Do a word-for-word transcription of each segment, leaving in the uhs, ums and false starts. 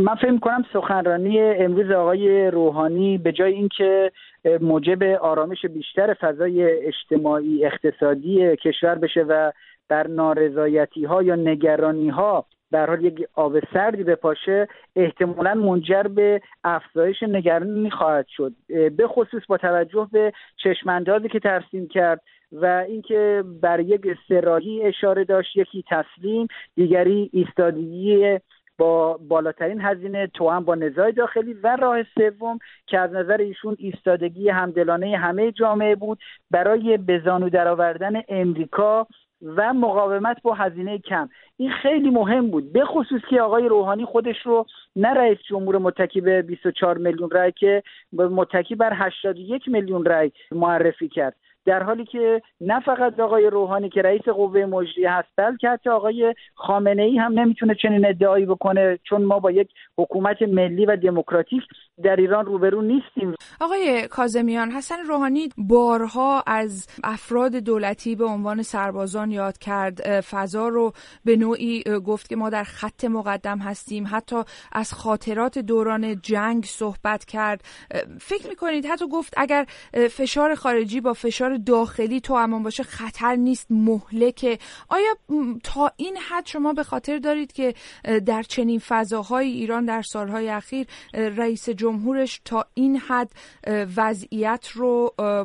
من فکر می‌کنم سخنرانی امروز آقای روحانی به جای اینکه موجب آرامش بیشتر فضای اجتماعی اقتصادی کشور بشه و در نارضایتی‌ها یا نگرانی‌ها در حال یک آب سردی بپاشه، احتمالاً منجر به افزایش نگرانی خواهد شد، به خصوص با توجه به چشم‌اندازی که ترسیم کرد و اینکه بر یک سه‌راهی اشاره داشت، یکی تسلیم، دیگری ایستادگی با بالاترین هزینه توأم با نزاع داخلی و راه سوم که از نظر ایشون ایستادگی همدلانه همه جامعه بود برای به زانو درآوردن امریکا و مقاومت با هزینه کم. این خیلی مهم بود، به خصوص که آقای روحانی خودش رو نه رئیس جمهور متکی به بیست و چهار میلیون رای که متکی بر هشتاد و یک میلیون رای معرفی کرد، در حالی که نه فقط آقای روحانی که رئیس قوه مجریه هست بلکه حتی آقای خامنه ای هم نمیتونه چنین ادعایی بکنه، چون ما با یک حکومت ملی و دموکراتیک در ایران روبرو نیستیم. آقای کاظمیان، حسن روحانی بارها از افراد دولتی به عنوان سربازان یاد کرد، فضا رو به نوعی گفت که ما در خط مقدم هستیم، حتی از خاطرات دوران جنگ صحبت کرد. فکر میکنید حتی گفت اگر فشار خارجی با فشار داخلی تو امان باشه خطر نیست، مهلکه. آیا تا این حد شما به خاطر دارید که در چنین فضاهای ایران در سالهای اخیر رئیس جمهورش تا این حد وضعیت رو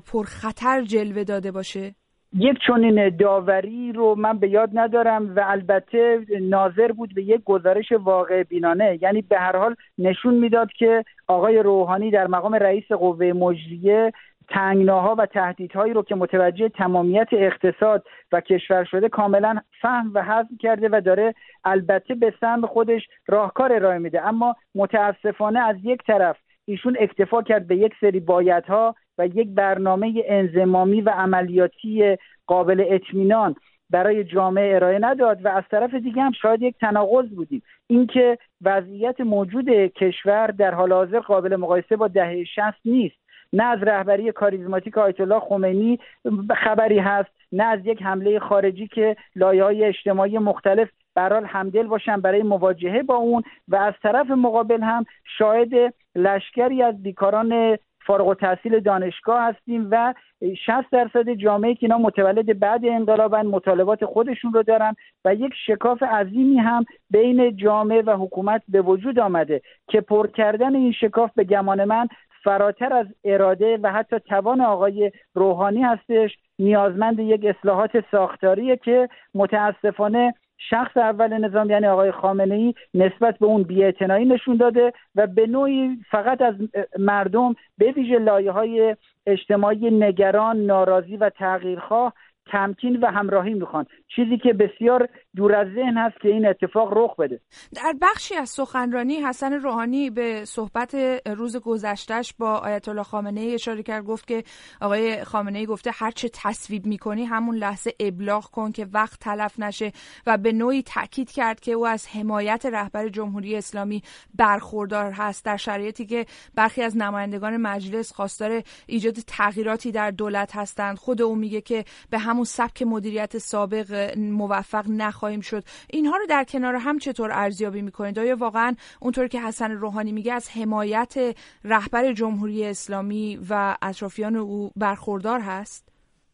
پرخطر جلوه داده باشه؟ یک چنین داوری رو من به یاد ندارم و البته ناظر بود به یک گزارش واقع بینانه، یعنی به هر حال نشون میداد که آقای روحانی در مقام رئیس قوه مجریه تنگناها و تهدیدهایی رو که متوجه تمامیت اقتصاد و کشور شده کاملا فهم و هضم کرده و داره البته به سهم خودش راهکار ارائه میده. اما متاسفانه از یک طرف ایشون اکتفا کرد به یک سری بایدها و یک برنامه انضمامی و عملیاتی قابل اطمینان برای جامعه ارائه نداد و از طرف دیگه هم شاید یک تناقض بودیم، اینکه وضعیت موجود کشور در حال حاضر قابل مقایسه با دهه شصت نیست. نه از رهبری کاریزماتیک آیت الله خمینی خبری هست، نه از یک حمله خارجی که لایه‌های اجتماعی مختلف برحال همدل باشن برای مواجهه با اون، و از طرف مقابل هم شاهد لشکری از بیکاران فارغ التحصیل دانشگاه هستیم و شصت درصد جامعه که اینا متولد بعد انقلابن، مطالبات خودشون رو دارن و یک شکاف عظیمی هم بین جامعه و حکومت به وجود آمده که پر کردن این شکاف به گمان من فراتر از اراده و حتی توان آقای روحانی هستش، نیازمند یک اصلاحات ساختاریه که متاسفانه شخص اول نظام یعنی آقای خامنه‌ای نسبت به اون بی‌اعتنایی نشون داده و به نوعی فقط از مردم به ویژه لایه‌های اجتماعی نگران، ناراضی و تغییرخواه تمکین و همراهی میخوان، چیزی که بسیار دور از ذهن هست که این اتفاق رخ بده. در بخشی از سخنرانی حسن روحانی به صحبت روز گذشتهش با آیت الله خامنه ای اشاره کرد، گفت که آقای خامنه ای گفته هر چه تصویب میکنی همون لحظه ابلاغ کن که وقت تلف نشه و به نوعی تاکید کرد که او از حمایت رهبر جمهوری اسلامی برخوردار هست در شرایطی که برخی از نمایندگان مجلس خواستار ایجاد تغییراتی در دولت هستند. خود او میگه که به همون سبک مدیریت سابق موفق نخواهیم شد. اینها رو در کنار هم چطور ارزیابی میکنید؟ آیا واقعا اونطور که حسن روحانی میگه از حمایت رهبر جمهوری اسلامی و اطرافیان او برخوردار هست؟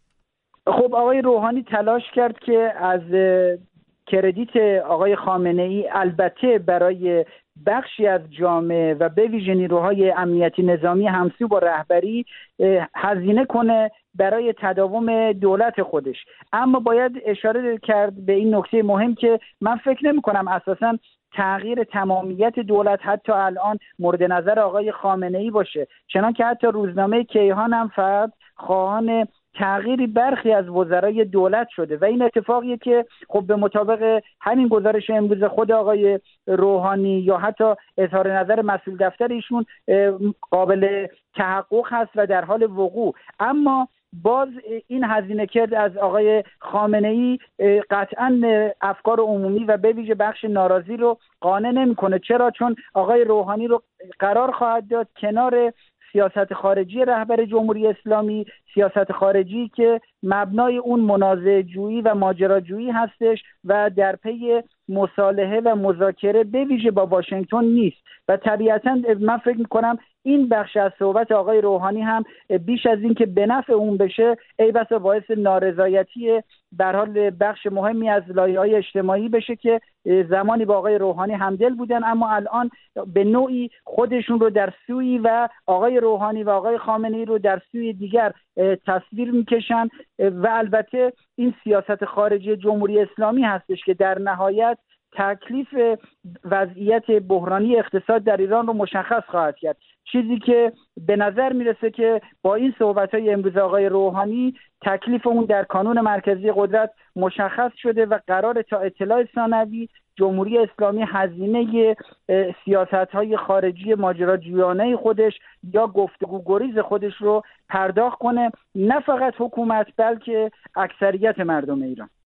خب آقای روحانی تلاش کرد که از کردیت آقای خامنه ای البته برای بخشی از جامعه و به ویژه نیروهای امنیتی نظامی همسو با رهبری هزینه کنه برای تداوم دولت خودش، اما باید اشاره کرد به این نکته مهم که من فکر نمی کنم اساساً تغییر تمامیت دولت حتی الان مورد نظر آقای خامنه ای باشه، چنان که حتی روزنامه کیهان هم فقط خواهان تغییری برخی از وزرای دولت شده و این اتفاقیه که خب به مطابق همین گزارش امروز خود آقای روحانی یا حتی اظهار نظر مسئول دفتر ایشون قابل تحقق هست و در حال وقوع. اما باز این هزینه کرد از آقای خامنه ای قطعاً افکار عمومی و به ویژه بخش ناراضی رو قانع نمی‌کنه. چرا؟ چون آقای روحانی رو قرار خواهد داد کنار سیاست خارجی رهبر جمهوری اسلامی، سیاست خارجی که مبنای اون منازعه جویی و ماجراجویی هستش و در پی مصالحه و مذاکره به ویژه با واشنگتن نیست و طبیعتاً من فکر می‌کنم این بخش از صحبت آقای روحانی هم بیش از این که به نفع اون بشه ای بسا باعث نارضایتی به هر حال بخش مهمی از لایه‌های اجتماعی بشه که زمانی با آقای روحانی همدل بودن اما الان به نوعی خودشون رو در سوی و آقای روحانی و آقای خامنه‌ای رو در سوی دیگر تصویر میکشن و البته این سیاست خارجی جمهوری اسلامی هستش که در نهایت تکلیف وضعیت بحرانی اقتصاد در ایران رو مشخص خواهد کرد. چیزی که به نظر میرسه که با این صحبت‌های امروز آقای روحانی تکلیف اون در کانون مرکزی قدرت مشخص شده و قرار تا اطلاع ثانوی جمهوری اسلامی هزینه سیاست‌های خارجی ماجراجویانه خودش یا گفتگو گریز خودش رو پرداخت کنه، نه فقط حکومت بلکه اکثریت مردم ایران.